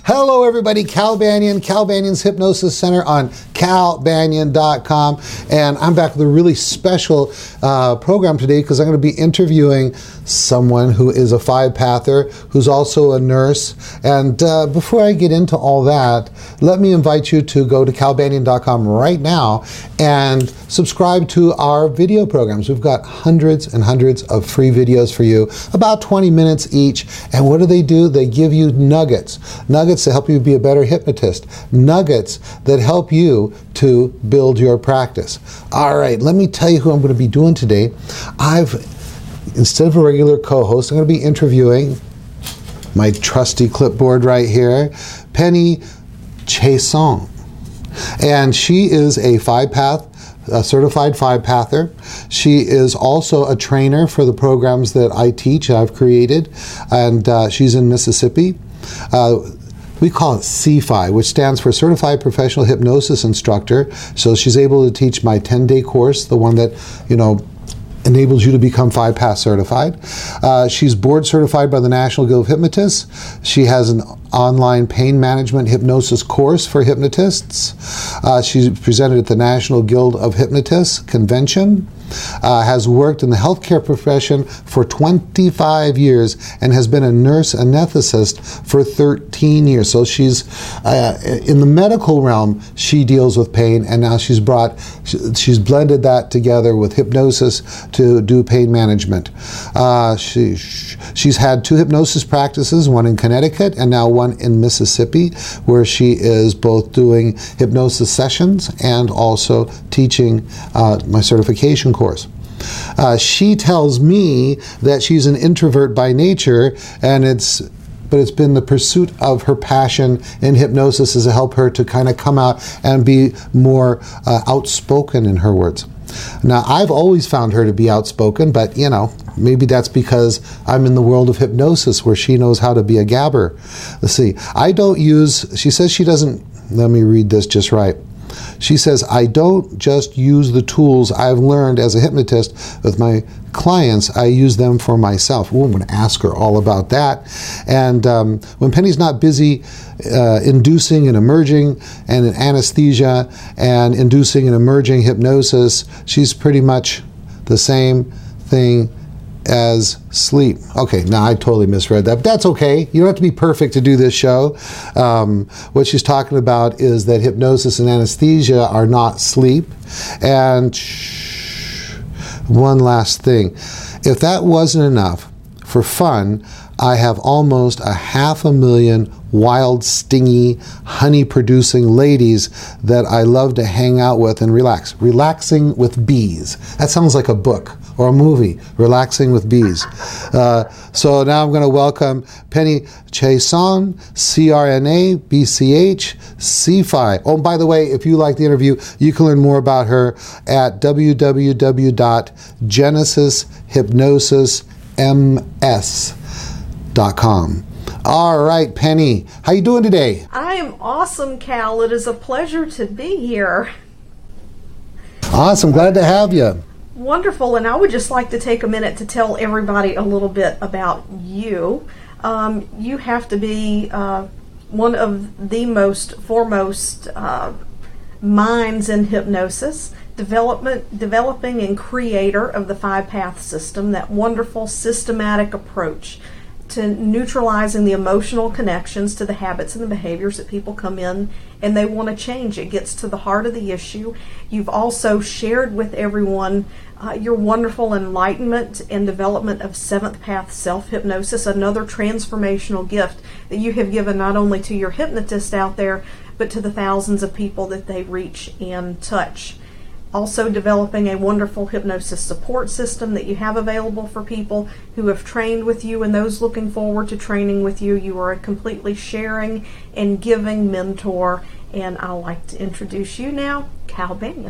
Hello, everybody. Cal Banyan, Cal Banyan's Hypnosis Center on calbanyan.com. And I'm back with a really special program today because I'm going to be interviewing someone who is a five-pather, who's also a nurse. And before I get into all that, let me invite you to go to calbanyan.com right now and subscribe to our video programs. We've got hundreds and hundreds of free videos for you, about 20 minutes each. And what do? They give you nuggets to help you be a better hypnotist, nuggets that help you to build your practice. All right, let me tell you who I'm going to be doing today. Instead of a regular co-host, I'm going to be interviewing my trusty clipboard right here, Penny Chiasson. And she is a certified five-pather. She is also a trainer for the programs that I teach, I've created, and she's in Mississippi. We call it CFI, which stands for Certified Professional Hypnosis Instructor. So she's able to teach my 10-day course, the one that, enables you to become five-path certified. She's board certified by the National Guild of Hypnotists. She has an online pain management hypnosis course for hypnotists. She's presented at the National Guild of Hypnotists Convention. Has worked in the healthcare profession for 25 years and has been a nurse anesthetist for 13 years. So she's in the medical realm, she deals with pain, and now she's blended that together with hypnosis to do pain management. She's had 2 hypnosis practices, one in Connecticut and now one in Mississippi, where she is both doing hypnosis sessions and also teaching my certification course. She tells me that she's an introvert by nature, but it's been the pursuit of her passion in hypnosis is to help her to kind of come out and be more outspoken, in her words. Now, I've always found her to be outspoken, but, maybe that's because I'm in the world of hypnosis where she knows how to be a gabber. Let's see. She says she doesn't, let me read this just right. She says, I don't just use the tools I've learned as a hypnotist with my clients, I use them for myself. I'm going to ask her all about that. And when Penny's not busy inducing and emerging and in anesthesia and inducing and emerging hypnosis, she's pretty much the same thing as sleep. Okay, now I totally misread that, but that's okay. You don't have to be perfect to do this show. What she's talking about is that hypnosis and anesthesia are not sleep. And one last thing. If that wasn't enough, for fun, I have almost 500,000 wild, stingy, honey-producing ladies that I love to hang out with and relax. Relaxing with Bees. That sounds like a book or a movie, Relaxing with Bees. So now I'm going to welcome Penny Chiasson, CRNA, BCH, CFI. Oh, by the way, if you like the interview, you can learn more about her at www.genesishypnosisms.com. All right, Penny, how you doing today? I am awesome, Cal. It is a pleasure to be here. Awesome, glad to have you. Wonderful, and I would just like to take a minute to tell everybody a little bit about you. You have to be one of the most foremost minds in hypnosis, developing and creator of the five-path system, that wonderful systematic approach to neutralizing the emotional connections to the habits and the behaviors that people come in and they want to change. It gets to the heart of the issue. You've also shared with everyone your wonderful enlightenment and development of seventh path self-hypnosis, another transformational gift that you have given not only to your hypnotists out there, but to the thousands of people that they reach and touch. Also developing a wonderful hypnosis support system that you have available for people who have trained with you and those looking forward to training with you. You are a completely sharing and giving mentor, and I'd like to introduce you now, Cal Banyan.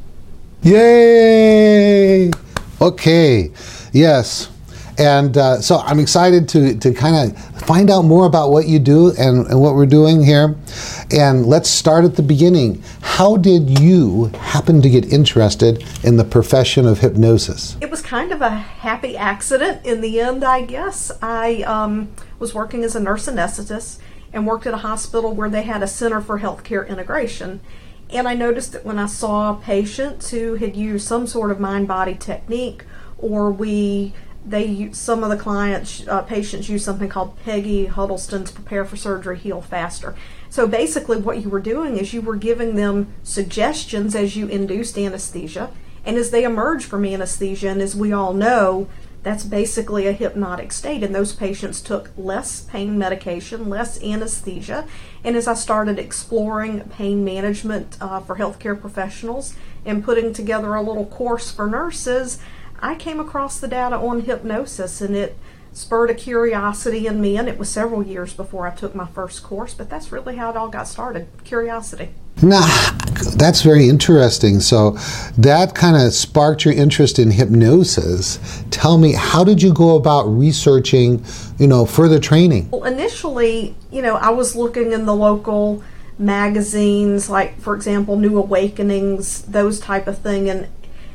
Yay! Okay, yes. And so I'm excited to kind of find out more about what you do and what we're doing here. And let's start at the beginning. How did you happen to get interested in the profession of hypnosis? It was kind of a happy accident in the end, I guess. I was working as a nurse anesthetist and worked at a hospital where they had a Center for Healthcare Integration. And I noticed that when I saw patients who had used some sort of mind-body technique, or some of the patients use something called Peggy Huddleston's Prepare for Surgery, Heal Faster. So basically what you were doing is you were giving them suggestions as you induced anesthesia, and as they emerge from anesthesia, and as we all know, that's basically a hypnotic state, and those patients took less pain medication, less anesthesia. And as I started exploring pain management for healthcare professionals and putting together a little course for nurses, I came across the data on hypnosis, and it spurred a curiosity in me, and it was several years before I took my first course, but that's really how it all got started, curiosity. Now, that's very interesting. So that kind of sparked your interest in hypnosis. Tell me, how did you go about researching, further training? Well, initially, I was looking in the local magazines, like, for example, New Awakenings, those type of thing, and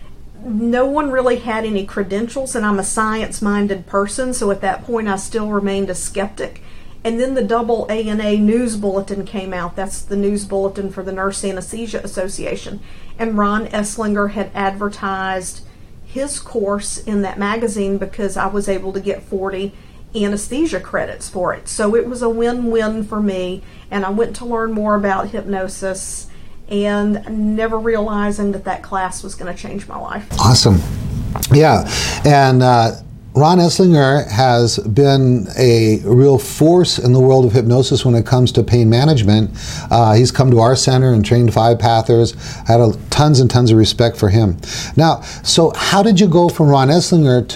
no one really had any credentials, and I'm a science-minded person, so at that point I still remained a skeptic. And then the AANA News Bulletin came out. That's the news bulletin for the Nurse Anesthesia Association. And Ron Esslinger had advertised his course in that magazine because I was able to get 40 anesthesia credits for it. So it was a win-win for me, and I went to learn more about hypnosis, and never realizing that class was going to change my life. Awesome. Yeah. And Ron Esslinger has been a real force in the world of hypnosis when it comes to pain management. He's come to our center and trained 5-pathers. I had tons and tons of respect for him. Now, so how did you go from Ron Esslinger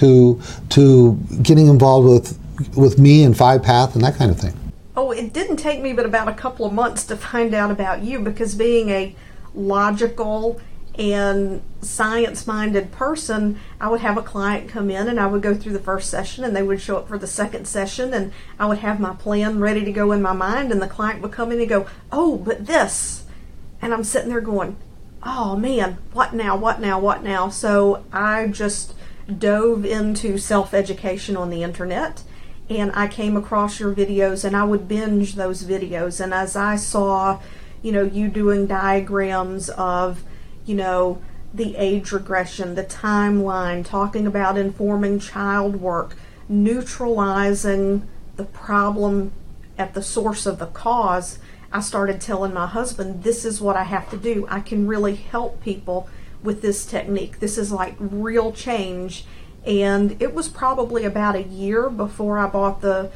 to getting involved with me and 5-path and that kind of thing? Oh, it didn't take me but about a couple of months to find out about you, because being a logical and science-minded person, I would have a client come in and I would go through the first session, and they would show up for the second session, and I would have my plan ready to go in my mind, and the client would come in and go, "Oh, but this," and I'm sitting there going, "Oh man, what now?" So I just dove into self-education on the internet, and I came across your videos, and I would binge those videos. And as I saw, you doing diagrams of, the age regression, the timeline, talking about informing child work, neutralizing the problem at the source of the cause, I started telling my husband, this is what I have to do. I can really help people with this technique. This is like real change. And it was probably about a year before I bought the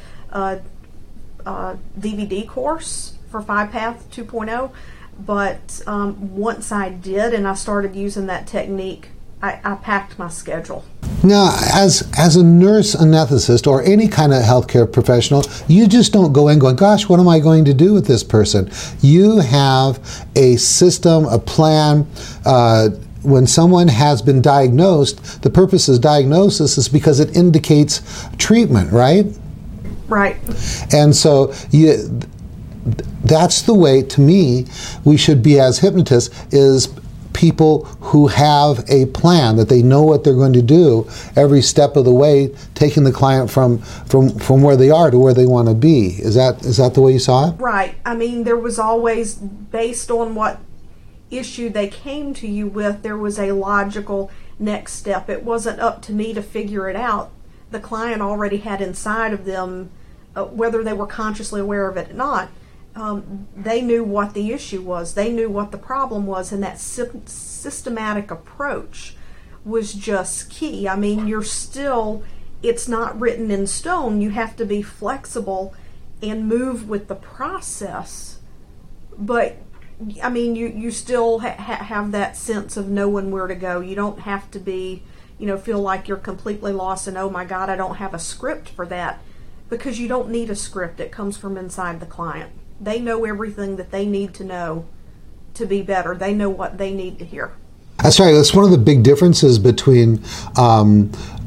DVD course for 5-Path 2.0. But once I did and I started using that technique, I packed my schedule. Now, as a nurse anesthetist or any kind of healthcare professional, you just don't go in going, gosh, what am I going to do with this person? You have a system, a plan. When someone has been diagnosed, the purpose of diagnosis is because it indicates treatment, right? Right. And so that's the way, to me, we should be as hypnotists, is people who have a plan, that they know what they're going to do every step of the way, taking the client from where they are to where they want to be. Is that the way you saw it? Right. I mean, there was always, based on what issue they came to you with, there was a logical next step. It wasn't up to me to figure it out. The client already had inside of them, whether they were consciously aware of it or not, they knew what the issue was. They knew what the problem was, and that systematic approach was just key. I mean, it's not written in stone. You have to be flexible and move with the process. But, I mean, you still have that sense of knowing where to go. You don't have to be, feel like you're completely lost and, oh my God, I don't have a script for that. Because you don't need a script. It comes from inside the client. They know everything that they need to know to be better. They know what they need to hear. That's right. That's one of the big differences between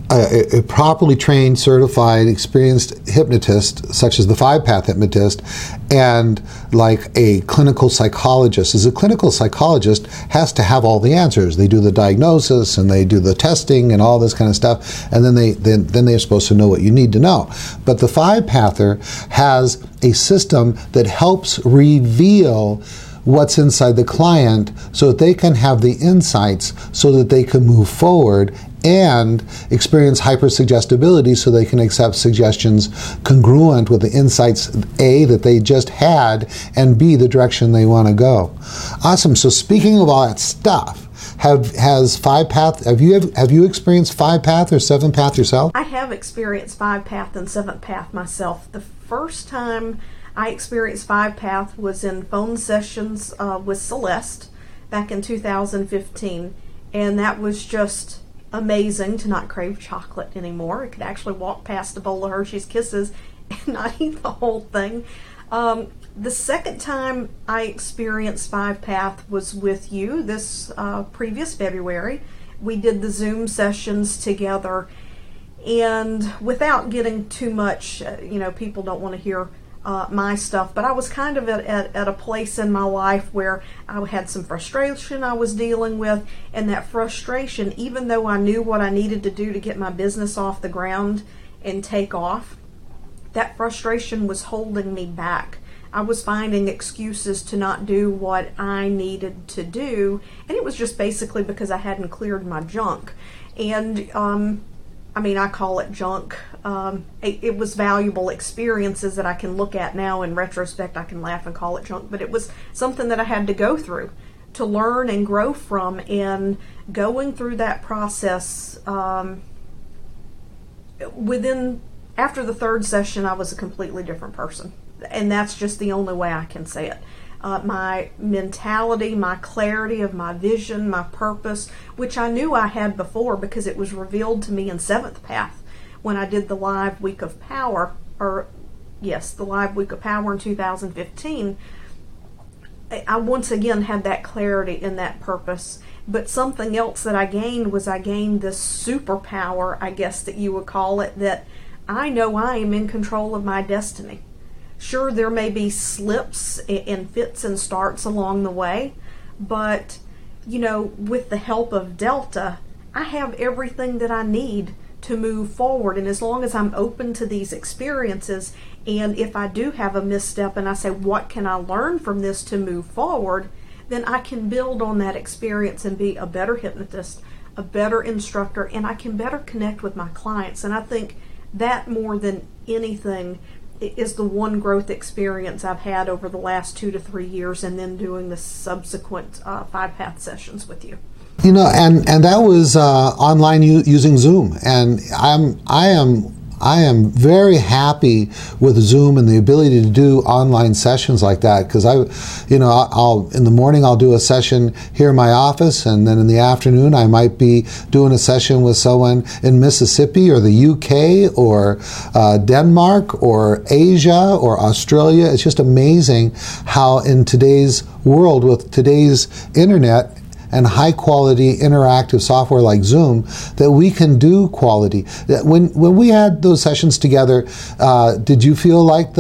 a properly trained, certified, experienced hypnotist, such as the 5-path hypnotist, and like a clinical psychologist. As a clinical psychologist has to have all the answers. They do the diagnosis and they do the testing and all this kind of stuff, and then they're supposed to know what you need to know. But the 5-pather has a system that helps reveal what's inside the client so that they can have the insights so that they can move forward and experience hypersuggestibility so they can accept suggestions congruent with the insights, A, that they just had, and B, the direction they want to go. Awesome. So speaking of all that stuff, have you experienced 5-path or 7-path yourself? I have experienced 5-path and 7-path myself. The first time I experienced 5-path was in phone sessions with Celeste back in 2015, and that was just amazing to not crave chocolate anymore. I could actually walk past a bowl of Hershey's Kisses and not eat the whole thing. The second time I experienced 5-path was with you this previous February. We did the Zoom sessions together, and without getting too much, people don't want to hear my stuff, but I was kind of at a place in my life where I had some frustration I was dealing with, and that frustration, even though I knew what I needed to do to get my business off the ground and take off, that frustration was holding me back. I was finding excuses to not do what I needed to do, and it was just basically because I hadn't cleared my junk. And I call it junk. It was valuable experiences that I can look at now in retrospect. I can laugh and call it junk, but it was something that I had to go through to learn and grow from. And going through that process, after the third session, I was a completely different person. And that's just the only way I can say it. My mentality, my clarity of my vision, my purpose, which I knew I had before because it was revealed to me in 7th Path when I did the Live Week of Power, the Live Week of Power in 2015. I once again had that clarity and that purpose. But something else that I gained was I gained this superpower, I guess that you would call it, that I know I am in control of my destiny. Sure, there may be slips and fits and starts along the way, but, with the help of Delta, I have everything that I need to move forward. And as long as I'm open to these experiences, and if I do have a misstep and I say, what can I learn from this to move forward, then I can build on that experience and be a better hypnotist, a better instructor, and I can better connect with my clients. And I think that more than anything is the one growth experience I've had over the last 2 to 3 years, and then doing the subsequent 5-path sessions with you. And that was online using Zoom, and I am very happy with Zoom and the ability to do online sessions like that, because I'll in the morning I'll do a session here in my office, and then in the afternoon I might be doing a session with someone in Mississippi or the UK or Denmark or Asia or Australia. It's just amazing how in today's world, with today's internet and high-quality interactive software like Zoom, that we can do quality. When we had those sessions together, did you feel like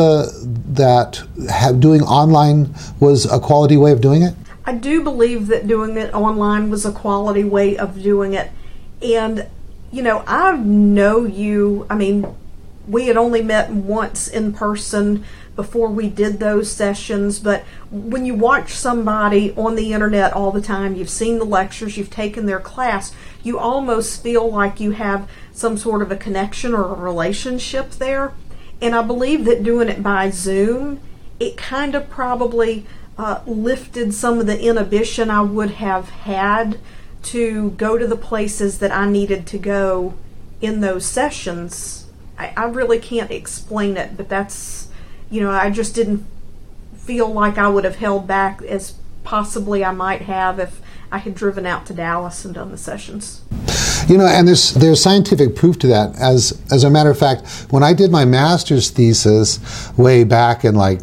doing online was a quality way of doing it? I do believe that doing it online was a quality way of doing it. And, I know you, we had only met once in person before we did those sessions, but when you watch somebody on the internet all the time, you've seen the lectures, you've taken their class, you almost feel like you have some sort of a connection or a relationship there. And I believe that doing it by Zoom, it kind of probably lifted some of the inhibition I would have had to go to the places that I needed to go in those sessions. I really can't explain it, but that's, I just didn't feel like I would have held back as possibly I might have if I had driven out to Dallas and done the sessions. And there's scientific proof to that. As a matter of fact, when I did my master's thesis way back in like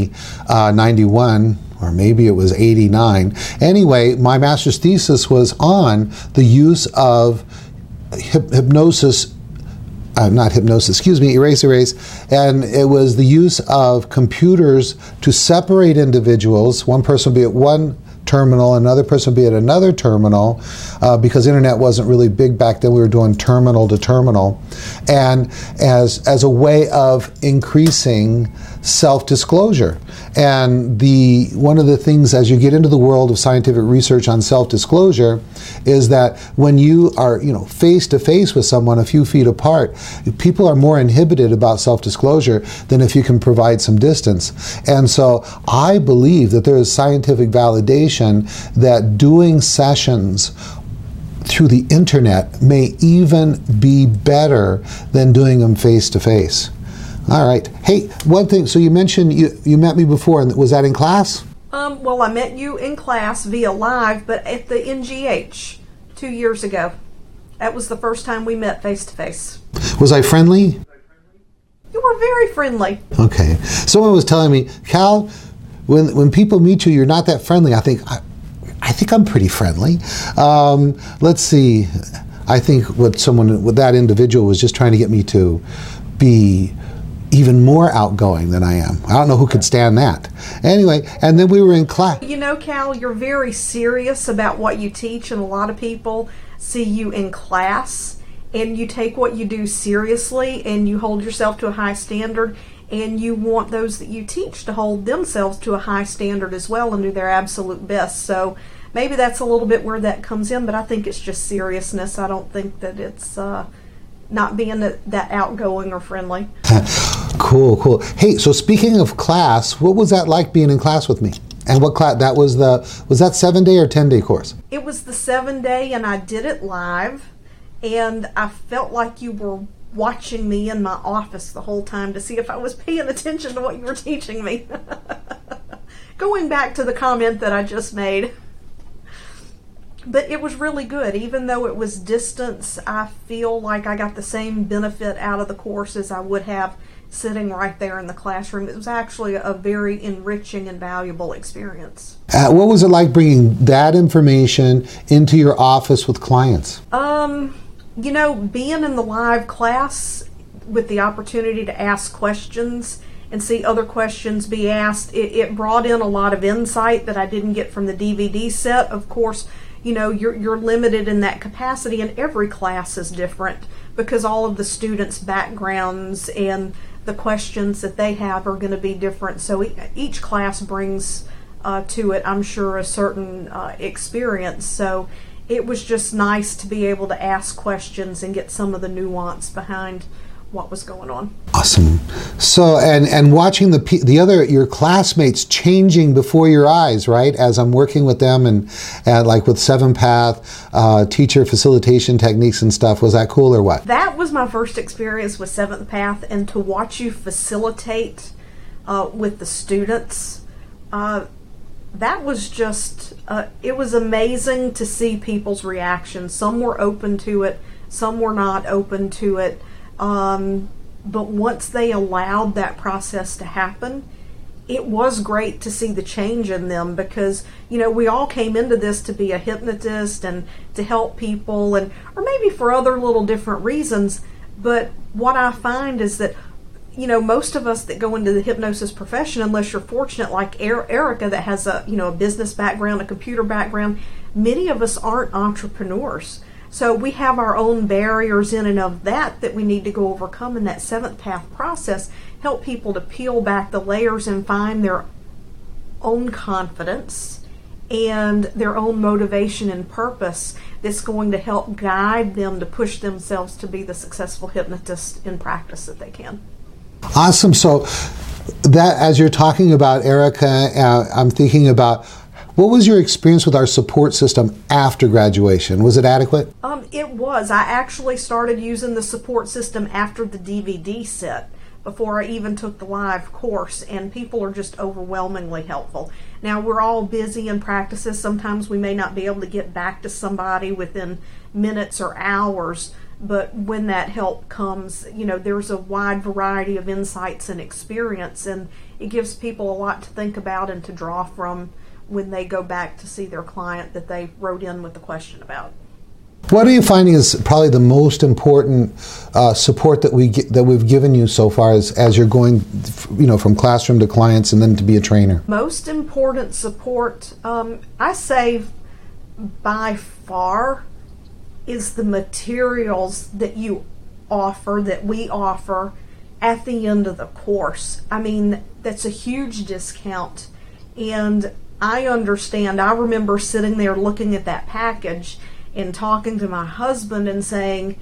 91, or maybe it was 89. Anyway, my master's thesis was on the use of hypnosis. Not hypnosis, excuse me, erase, and it was the use of computers to separate individuals. One person would be at one terminal, another person would be at another terminal, because internet wasn't really big back then. We were doing terminal to terminal, and as a way of increasing self-disclosure. And one of the things as you get into the world of scientific research on self-disclosure is that when you are, face to face with someone a few feet apart, people are more inhibited about self-disclosure than if you can provide some distance. And so I believe that there is scientific validation that doing sessions through the internet may even be better than doing them face to face. All right. Hey, one thing. So you mentioned you met me before, and was that in class? Well, I met you in class via live, but at the NGH 2 years ago. That was the first time we met face to face. Was I friendly? You were very friendly. Okay. Someone was telling me, Cal, when people meet you, you're not that friendly. I think I'm pretty friendly. Let's see. I think what that individual was just trying to get me to be even more outgoing than I am. I don't know who could stand that. Anyway, and then we were in class. Cal, you're very serious about what you teach, and a lot of people see you in class, and you take what you do seriously, and you hold yourself to a high standard, and you want those that you teach to hold themselves to a high standard as well and do their absolute best. So maybe that's a little bit where that comes in, but I think it's just seriousness. I don't think that it's not being that outgoing or friendly. Cool. Hey, so speaking of class, what was that like being in class with me? And what class, was that 7-day or 10-day course? It was the 7-day, and I did it live, and I felt like you were watching me in my office the whole time to see if I was paying attention to what you were teaching me. Going back to the comment that I just made. But it was really good. Even though it was distance, I feel like I got the same benefit out of the course as I would have sitting right there in the classroom. It was actually a very enriching and valuable experience. What was it like bringing that information into your office with clients? Being in the live class with the opportunity to ask questions and see other questions be asked, it brought in a lot of insight that I didn't get from the DVD set. Of course, you're limited in that capacity, and every class is different because all of the students' backgrounds and the questions that they have are going to be different. So each class brings to it, I'm sure, a certain experience. So it was just nice to be able to ask questions and get some of the nuance behind what was going on. Awesome. So, and watching your classmates changing before your eyes, right? As I'm working with them and like with 7th teacher facilitation techniques and stuff. Was that cool or what? That was my first experience with 7th Path, and to watch you facilitate with the students, that was just, it was amazing to see people's reactions. Some were open to it, some were not open to it. But once they allowed that process to happen, it was great to see the change in them, because we all came into this to be a hypnotist and to help people, or maybe for other little different reasons. But what I find is that most of us that go into the hypnosis profession, unless you're fortunate like Erica that has a business background, a computer background, many of us aren't entrepreneurs. So we have our own barriers in and of that we need to go overcome in that 7th Path process, help people to peel back the layers and find their own confidence and their own motivation and purpose that's going to help guide them to push themselves to be the successful hypnotist in practice that they can. Awesome. So that, as you're talking about Erica, I'm thinking about, what was your experience with our support system after graduation? Was it adequate? It was. I actually started using the support system after the DVD set, before I even took the live course, and people are just overwhelmingly helpful. Now, we're all busy in practices. Sometimes we may not be able to get back to somebody within minutes or hours, but when that help comes, there's a wide variety of insights and experience, and it gives people a lot to think about and to draw from when they go back to see their client that they wrote in with the question about. What are you finding is probably the most important support that we've given you so far as you're going, from classroom to clients and then to be a trainer? Most important support, I say by far, is the materials that you offer, that we offer at the end of the course. I mean, that's a huge discount. And I understand, I remember sitting there looking at that package and talking to my husband and saying,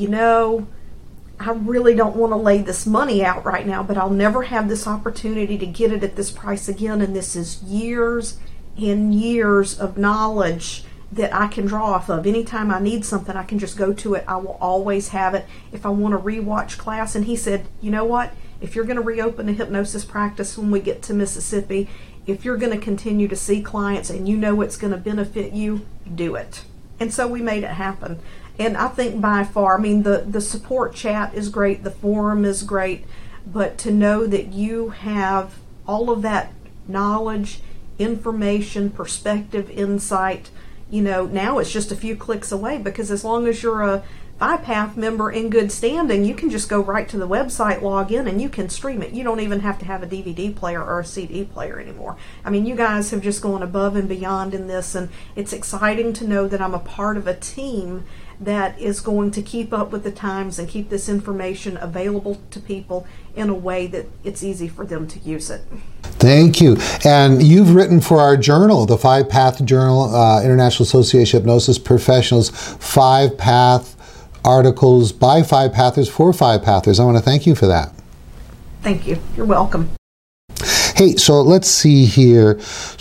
I really don't want to lay this money out right now, but I'll never have this opportunity to get it at this price again. And this is years and years of knowledge that I can draw off of. Anytime I need something, I can just go to it. I will always have it. If I want to rewatch class, and he said, you know what? If you're going to reopen a hypnosis practice when we get to Mississippi, if you're going to continue to see clients and you know it's going to benefit you, do it. And so we made it happen. And I think by far, the support chat is great, the forum is great, but to know that you have all of that knowledge, information, perspective, insight, now it's just a few clicks away, because as long as you're a FivePath member in good standing, you can just go right to the website, log in, and you can stream it. You don't even have to have a DVD player or a CD player anymore. You guys have just gone above and beyond in this, and it's exciting to know that I'm a part of a team that is going to keep up with the times and keep this information available to people in a way that it's easy for them to use it. Thank you. And you've written for our journal, the FivePath Journal, International Association of Hypnosis Professionals, FivePath articles by FivePathers for FivePathers. I want to thank you for that. Thank you. You're welcome. Hey, so let's see here.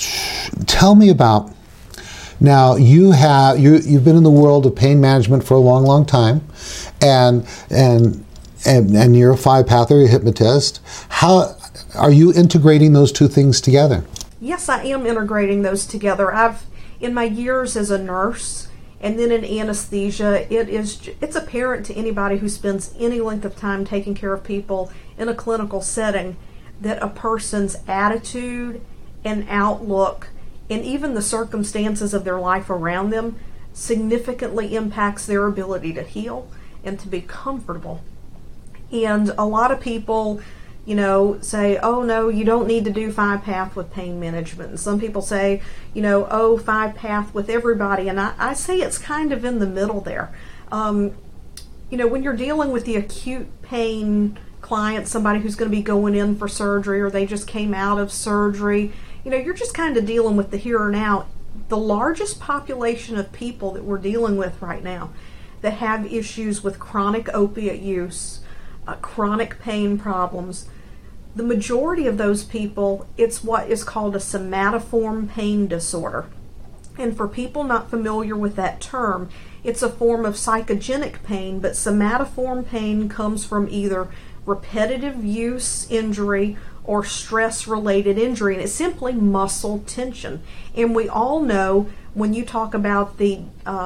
Tell me about, now you've been in the world of pain management for a long, long time, and you're a FivePather, you're a hypnotist. How are you integrating those two things together? Yes, I am integrating those together. In my years as a nurse and then in anesthesia, it's apparent to anybody who spends any length of time taking care of people in a clinical setting that a person's attitude and outlook and even the circumstances of their life around them significantly impacts their ability to heal and to be comfortable. And a lot of people, say, oh no, you don't need to do FivePath with pain management. And some people say, oh, FivePath with everybody. And I say it's kind of in the middle there. When you're dealing with the acute pain client, somebody who's going to be going in for surgery or they just came out of surgery, you're just kind of dealing with the here and now. The largest population of people that we're dealing with right now that have issues with chronic opiate use, chronic pain problems, the majority of those people, it's what is called a somatoform pain disorder. And for people not familiar with that term, it's a form of psychogenic pain, but somatoform pain comes from either repetitive use injury or stress-related injury, and it's simply muscle tension. And we all know when you talk about the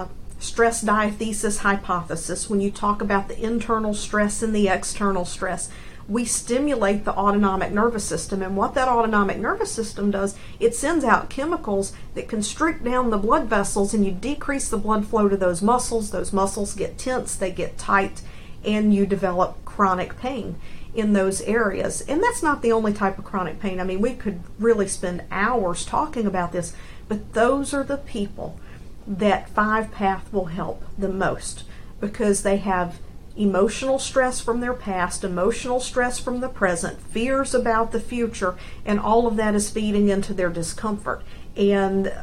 stress diathesis hypothesis, when you talk about the internal stress and the external stress, we stimulate the autonomic nervous system. And what that autonomic nervous system does, it sends out chemicals that constrict down the blood vessels, and you decrease the blood flow to those muscles get tense, they get tight, and you develop chronic pain in those areas. And that's not the only type of chronic pain. We could really spend hours talking about this, but those are the people that FivePath will help the most, because they have emotional stress from their past, emotional stress from the present, fears about the future, and all of that is feeding into their discomfort. And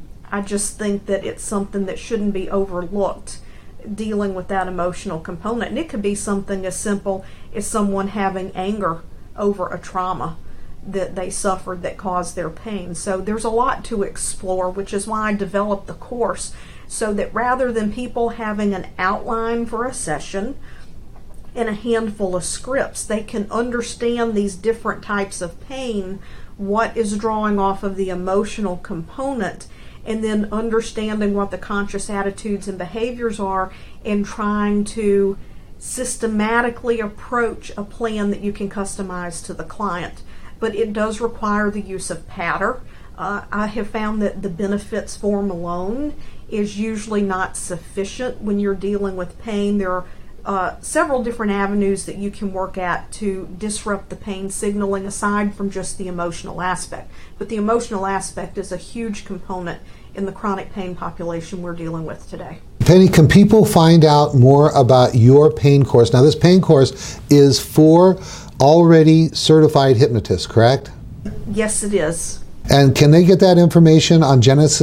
I just think that it's something that shouldn't be overlooked, dealing with that emotional component. And it could be something as simple as someone having anger over a trauma that they suffered that caused their pain. So there's a lot to explore, which is why I developed the course, so that rather than people having an outline for a session and a handful of scripts, they can understand these different types of pain, what is drawing off of the emotional component, and then understanding what the conscious attitudes and behaviors are, and trying to systematically approach a plan that you can customize to the client. But it does require the use of patter. I have found that the benefits form alone is usually not sufficient when you're dealing with pain. There are several different avenues that you can work at to disrupt the pain signaling aside from just the emotional aspect. But the emotional aspect is a huge component in the chronic pain population we're dealing with today. Penny, can people find out more about your pain course? Now, this pain course is for already certified hypnotists, correct? Yes, it is. And can they get that information on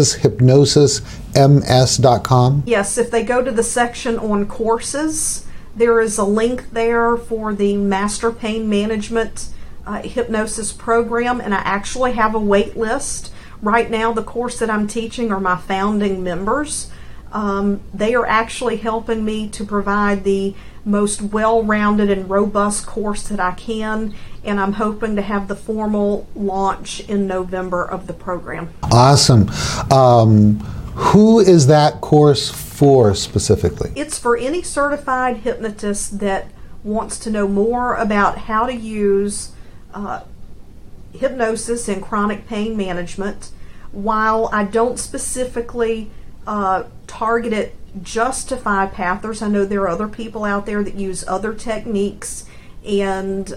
GenesisHypnosisMS.com? Yes, if they go to the section on courses, there is a link there for the Master Pain Management Hypnosis Program, and I actually have a wait list. Right now, the course that I'm teaching are my founding members. They are actually helping me to provide the most well-rounded and robust course that I can, and I'm hoping to have the formal launch in November of the program. Awesome. Who is that course for specifically? It's for any certified hypnotist that wants to know more about how to use hypnosis in chronic pain management. While I don't specifically target it just to five-pathers, I know there are other people out there that use other techniques and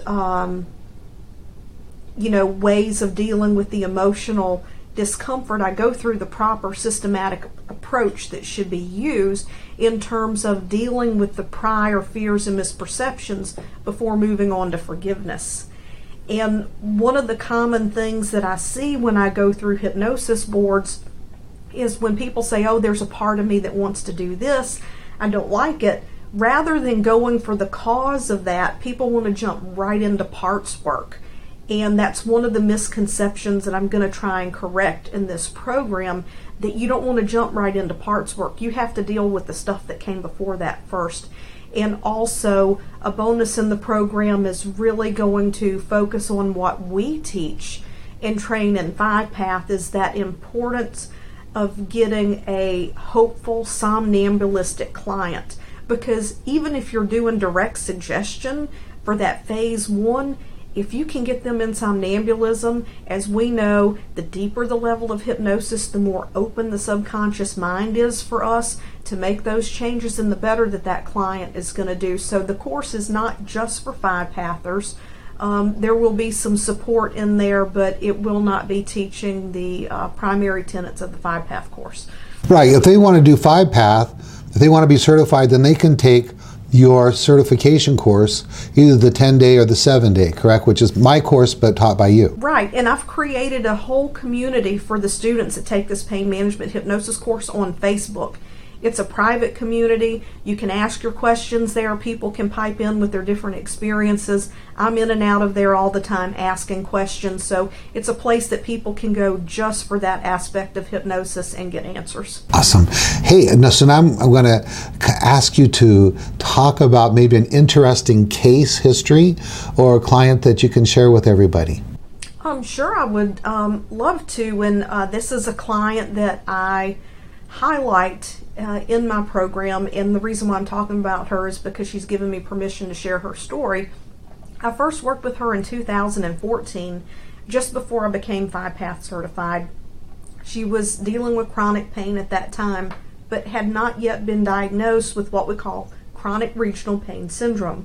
ways of dealing with the emotional discomfort. I go through the proper systematic approach that should be used in terms of dealing with the prior fears and misperceptions before moving on to forgiveness. And one of the common things that I see when I go through hypnosis boards is when people say, oh, there's a part of me that wants to do this, I don't like it. Rather than going for the cause of that, people want to jump right into parts work. And that's one of the misconceptions that I'm going to try and correct in this program, that you don't want to jump right into parts work. You have to deal with the stuff that came before that first. And also, a bonus in the program is really going to focus on what we teach and train in five-path, is that importance of getting a hopeful, somnambulistic client. Because even if you're doing direct suggestion for that phase one, if you can get them in somnambulism, as we know, the deeper the level of hypnosis, the more open the subconscious mind is for us to make those changes, and the better that client is going to do. So the course is not just for five-pathers. There will be some support in there, but it will not be teaching the primary tenets of the five-path course. Right. If they want to do five-path, if they want to be certified, then they can take your certification course, either the 10-day or the 7-day, correct? Which is my course, but taught by you. Right. And I've created a whole community for the students that take this pain management hypnosis course on Facebook. It's a private community. You can ask your questions there. People can pipe in with their different experiences. I'm in and out of there all the time asking questions. So it's a place that people can go just for that aspect of hypnosis and get answers. Awesome. Hey, so now I'm going to ask you to talk about maybe an interesting case history or a client that you can share with everybody. Sure, I would love to. And this is a client that I highlight in my program, and the reason why I'm talking about her is because she's given me permission to share her story. I first worked with her in 2014, just before I became five-path certified. She was dealing with chronic pain at that time, but had not yet been diagnosed with what we call chronic regional pain syndrome.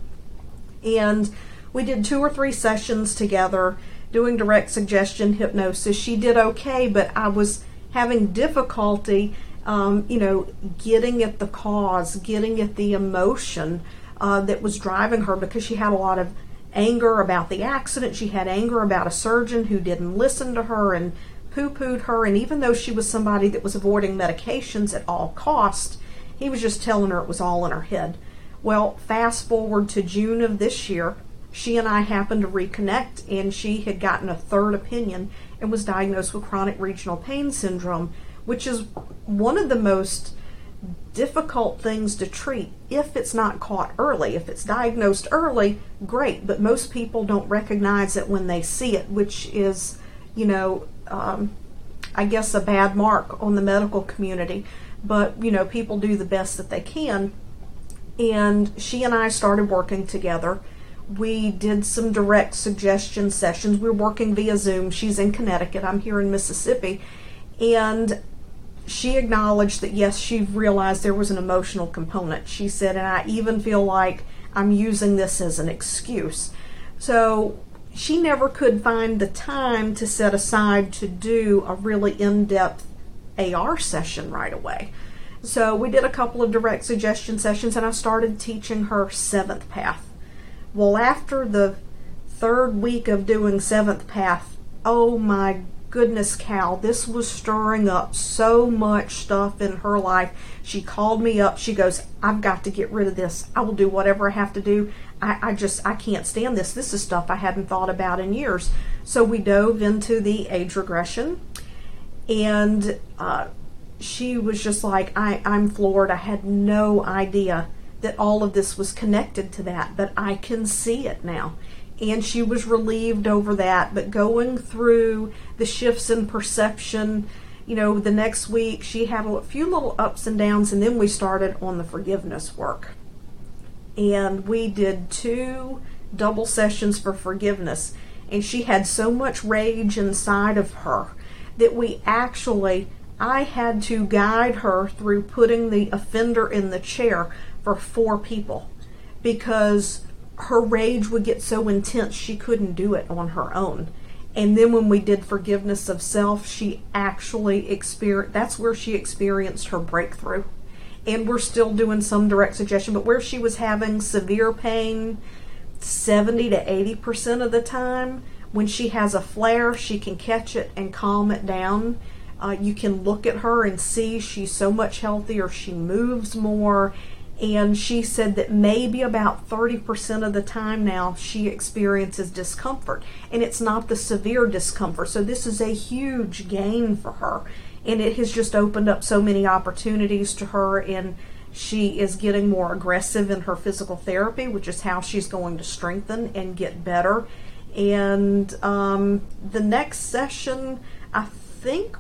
And we did 2 or 3 sessions together doing direct suggestion hypnosis. She did okay, but I was having difficulty getting at the cause, getting at the emotion that was driving her, because she had a lot of anger about the accident. She had anger about a surgeon who didn't listen to her and poo-pooed her, and even though she was somebody that was avoiding medications at all costs, he was just telling her it was all in her head. Well, fast forward to June of this year, she and I happened to reconnect, and she had gotten a third opinion and was diagnosed with chronic regional pain syndrome, which is one of the most difficult things to treat if it's not caught early. If it's diagnosed early, great, but most people don't recognize it when they see it, which is, I guess a bad mark on the medical community. But, people do the best that they can. And she and I started working together. We did some direct suggestion sessions. We're working via Zoom. She's in Connecticut. I'm here in Mississippi. And she acknowledged that, yes, she realized there was an emotional component. She said, and I even feel like I'm using this as an excuse. So she never could find the time to set aside to do a really in-depth AR session right away. So we did a couple of direct suggestion sessions, and I started teaching her Seventh Path. Well, after the third week of doing Seventh Path, oh my goodness, Cal, this was stirring up so much stuff in her life. She called me up. She goes, I've got to get rid of this. I will do whatever I have to do. I can't stand this. This is stuff I hadn't thought about in years. So we dove into the age regression, and she was just like, I'm floored. I had no idea that all of this was connected to that, but I can see it now. And she was relieved over that. But going through the shifts in perception, the next week she had a few little ups and downs, and then we started on the forgiveness work. And we did 2 double sessions for forgiveness. And she had so much rage inside of her that I had to guide her through putting the offender in the chair for 4 people, because her rage would get so intense she couldn't do it on her own. And then when we did forgiveness of self, she actually that's where she experienced her breakthrough. And we're still doing some direct suggestion, but where she was having severe pain 70 to 80% of the time, when she has a flare, she can catch it and calm it down. You can look at her and see she's so much healthier. She moves more. And she said that maybe about 30% of the time now she experiences discomfort. And it's not the severe discomfort. So this is a huge gain for her. And it has just opened up so many opportunities to her. And she is getting more aggressive in her physical therapy, which is how she's going to strengthen and get better. And the next session, I think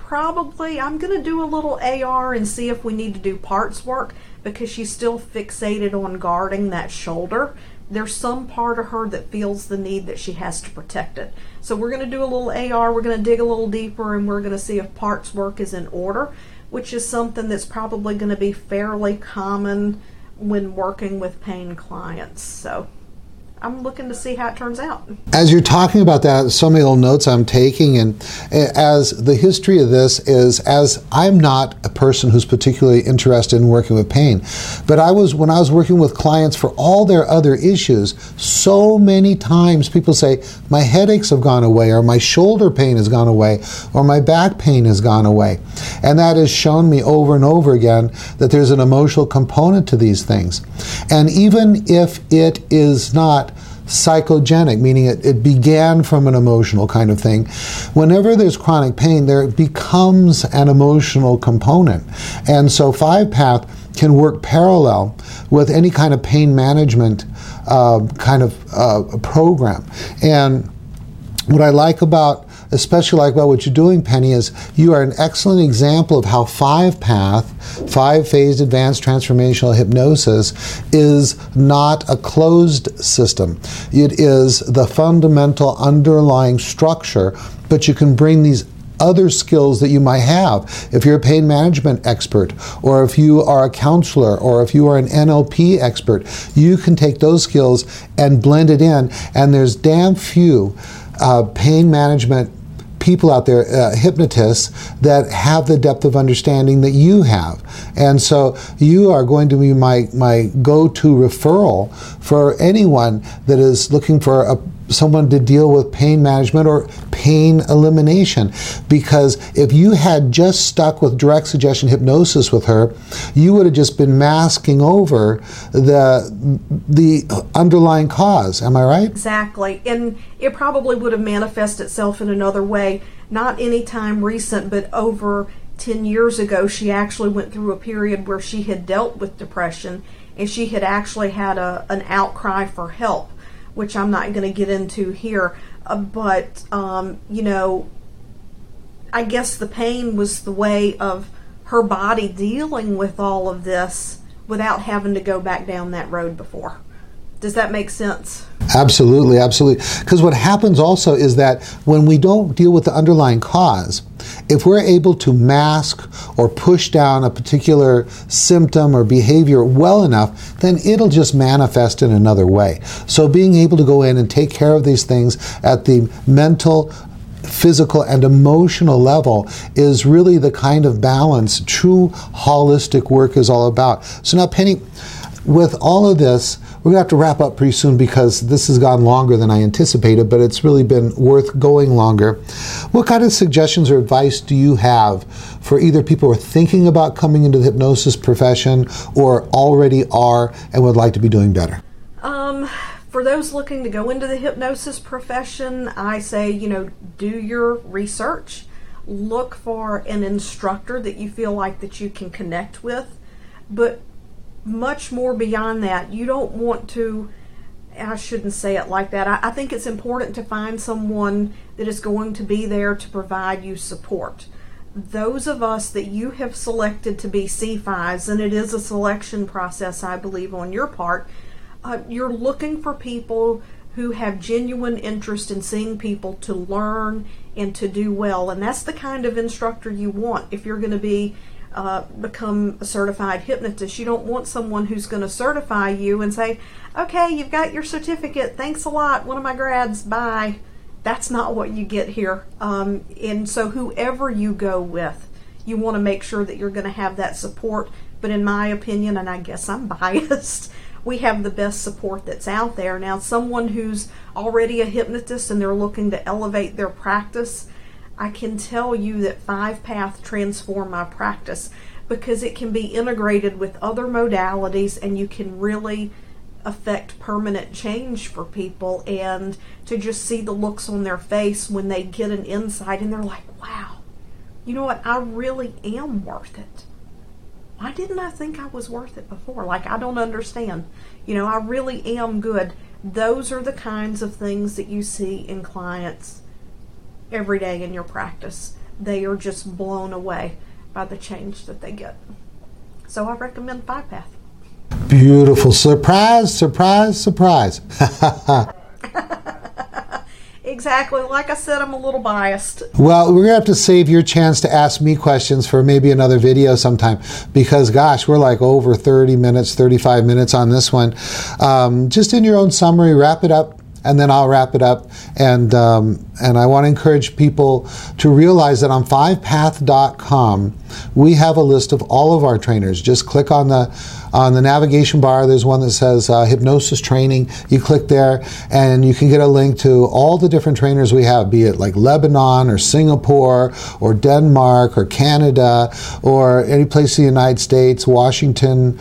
I'm going to do a little AR and see if we need to do parts work, because she's still fixated on guarding that shoulder. There's some part of her that feels the need that she has to protect it. So we're going to do a little AR, we're going to dig a little deeper, and we're going to see if parts work is in order, which is something that's probably going to be fairly common when working with pain clients. So I'm looking to see how it turns out. As you're talking about that, so many little notes I'm taking, and as the history of this is, as I'm not a person who's particularly interested in working with pain, but when I was working with clients for all their other issues, so many times people say, my headaches have gone away, or my shoulder pain has gone away, or my back pain has gone away. And that has shown me over and over again that there's an emotional component to these things. And even if it is not psychogenic, meaning it began from an emotional kind of thing, whenever there's chronic pain, there becomes an emotional component. And so 5-Path can work parallel with any kind of pain management program. And what I especially like about what you're doing, Penny, is you are an excellent example of how 5-Path, 5-phased advanced transformational hypnosis, is not a closed system. It is the fundamental underlying structure, but you can bring these other skills that you might have. If you're a pain management expert, or if you are a counselor, or if you are an NLP expert, you can take those skills and blend it in. And there's damn few pain management people out there, hypnotists, that have the depth of understanding that you have. And so you are going to be my go-to referral for anyone that is looking for someone to deal with pain management or pain elimination. Because if you had just stuck with direct suggestion hypnosis with her, you would have just been masking over the underlying cause. Am I right? Exactly. And it probably would have manifested itself in another way, not any time recent, but over 10 years ago, she actually went through a period where she had dealt with depression, and she had actually had an outcry for help, which I'm not going to get into here. But I guess the pain was the way of her body dealing with all of this without having to go back down that road before. Does that make sense? Absolutely, absolutely. Because what happens also is that when we don't deal with the underlying cause, if we're able to mask or push down a particular symptom or behavior well enough, then it'll just manifest in another way. So being able to go in and take care of these things at the mental, physical, and emotional level is really the kind of balance true holistic work is all about. So now, Penny, with all of this, we're going to have to wrap up pretty soon because this has gone longer than I anticipated, but it's really been worth going longer. What kind of suggestions or advice do you have for either people who are thinking about coming into the hypnosis profession or already are and would like to be doing better? For those looking to go into the hypnosis profession, I say, do your research. Look for an instructor that you feel like that you can connect with. But much more beyond that, you don't want to, I shouldn't say it like that. I think it's important to find someone that is going to be there to provide you support. Those of us that you have selected to be C5s, and it is a selection process, I believe, on your part, you're looking for people who have genuine interest in seeing people to learn and to do well. And that's the kind of instructor you want if you're going to be become a certified hypnotist. You don't want someone who's going to certify you and say, okay, you've got your certificate, thanks a lot, one of my grads, bye. That's not what you get here. And so whoever you go with, you want to make sure that you're going to have that support. But in my opinion, and I guess I'm biased, we have the best support that's out there. Now, someone who's already a hypnotist and they're looking to elevate their practice, I can tell you that 5-Path transformed my practice because it can be integrated with other modalities and you can really affect permanent change for people, and to just see the looks on their face when they get an insight and they're like, wow, you know what, I really am worth it. Why didn't I think I was worth it before? Like, I don't understand. I really am good. Those are the kinds of things that you see in clients every day in your practice. They are just blown away by the change that they get. So I recommend 5-Path. Beautiful. Surprise, surprise, surprise. Exactly. Like I said, I'm a little biased. Well, we're going to have to save your chance to ask me questions for maybe another video sometime because, gosh, we're like over 30 minutes, 35 minutes on this one. Just in your own summary, wrap it up, and then I'll wrap it up. And I want to encourage people to realize that on 5path.com, we have a list of all of our trainers. Just click on the navigation bar. There's one that says hypnosis training. You click there and you can get a link to all the different trainers we have, be it like Lebanon or Singapore or Denmark or Canada or any place in the United States, Washington,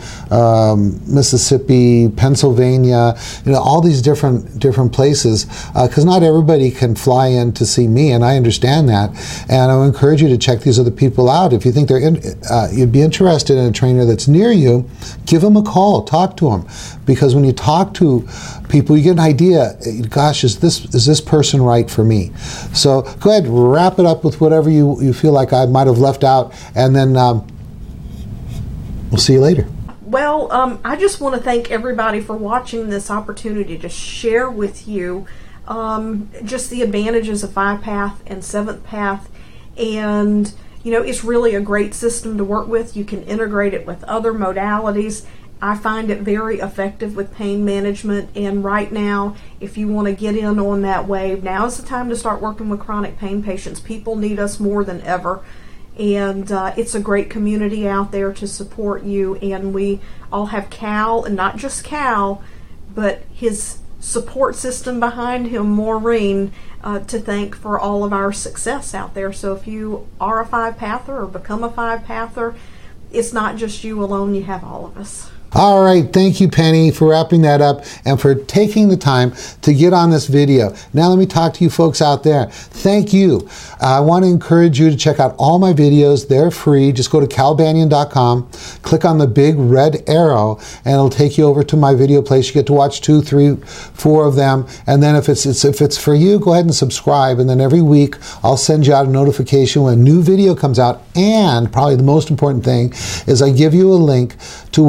Mississippi, Pennsylvania, all these different places, because not everybody can fly in to see me, and I understand that. And I would encourage you to check these other people out. If you think you'd be interested in a trainer that's near you, give them a call, talk to them, because when you talk to people, you get an idea. Gosh, is this person right for me? So go ahead, wrap it up with whatever you feel like I might have left out, and then we'll see you later. Well, I just want to thank everybody for watching this opportunity to share with you just the advantages of 5-Path and 7th Path, and it's really a great system to work with. You can integrate it with other modalities. I find it very effective with pain management, and right now, if you want to get in on that wave, now is the time to start working with chronic pain patients. People need us more than ever, and it's a great community out there to support you, and we all have Cal, and not just Cal, but his support system behind him, Maureen, to thank for all of our success out there. So if you are a 5-Pather or become a 5-Pather, it's not just you alone, you have all of us. All right, thank you, Penny, for wrapping that up and for taking the time to get on this video. Now let me talk to you folks out there. Thank you. I want to encourage you to check out all my videos. They're free. Just go to calbanian.com, click on the big red arrow, and it'll take you over to my video place. You get to watch 2, 3, 4 of them. And then if it's for you, go ahead and subscribe. And then every week, I'll send you out a notification when a new video comes out. And probably the most important thing is I give you a link to where you can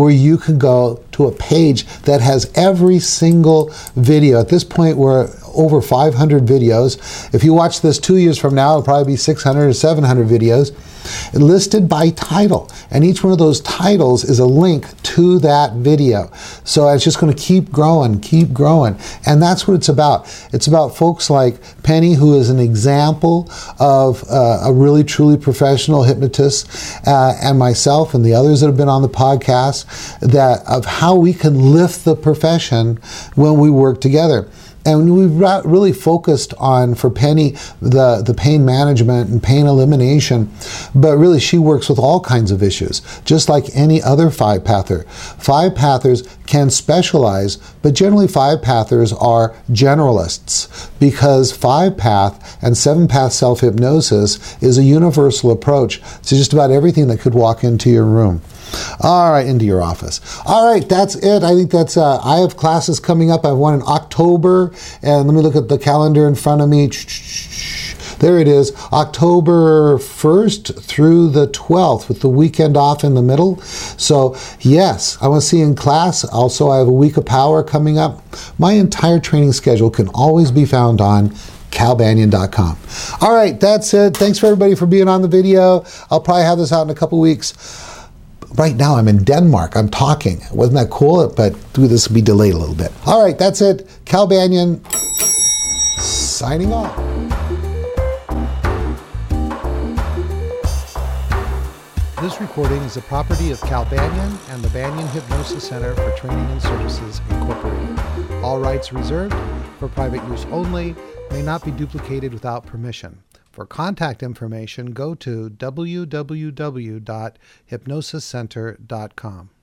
can go to a page that has every single video. At this point, we're over 500 videos. If you watch this 2 years from now, it'll probably be 600 or 700 videos listed by title. And each one of those titles is a link to that video. So it's just going to keep growing. And that's what it's about. It's about folks like Penny, who is an example of a really, truly professional hypnotist, and myself and the others that have been on the podcast, that of how we can lift the profession when we work together. And we've really focused on, for Penny, the pain management and pain elimination, but really she works with all kinds of issues, just like any other five-pather. Five-pathers can specialize, but generally five-pathers are generalists, because five-path and seven-path self-hypnosis is a universal approach to just about everything that could walk into your room. All right, into your office. All right, that's it. I think that's, I have classes coming up. I have one in October, and let me look at the calendar in front of me. There it is, October 1st through the 12th, with the weekend off in the middle. So yes, I want to see you in class. Also, I have a week of power coming up. My entire training schedule can always be found on calbanyan.com. All right, that's it. Thanks for everybody for being on the video. I'll probably have this out in a couple weeks. Right now I'm in Denmark. I'm talking. Wasn't that cool? But this will be delayed a little bit. All right, that's it. Cal Banyan signing off. This recording is the property of Cal Banyan and the Banyan Hypnosis Center for Training and Services, Incorporated. All rights reserved, for private use only, may not be duplicated without permission. For contact information, go to www.hypnosiscenter.com.